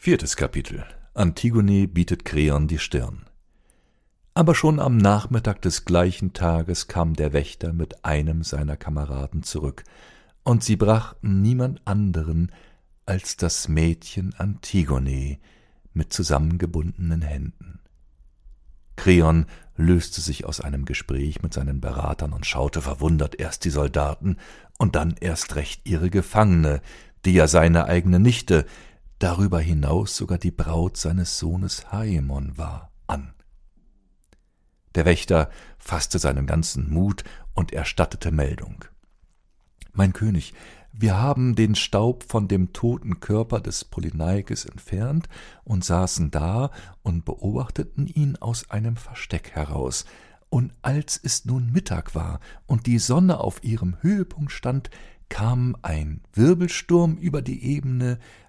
4. Kapitel. Antigone bietet Kreon die Stirn. Aber schon am Nachmittag des gleichen Tages kam der Wächter mit einem seiner Kameraden zurück, und sie brachten niemand anderen als das Mädchen Antigone mit zusammengebundenen Händen. Kreon löste sich aus einem Gespräch mit seinen Beratern und schaute verwundert erst die Soldaten und dann erst recht ihre Gefangene, die ja seine eigene Nichte, darüber hinaus sogar die Braut seines Sohnes Haemon war, an. Der Wächter faßte seinen ganzen Mut und erstattete Meldung. »Mein König, wir haben den Staub von dem toten Körper des Polyneikes entfernt und saßen da und beobachteten ihn aus einem Versteck heraus. Und als es nun Mittag war und die Sonne auf ihrem Höhepunkt stand, kam ein Wirbelsturm über die Ebene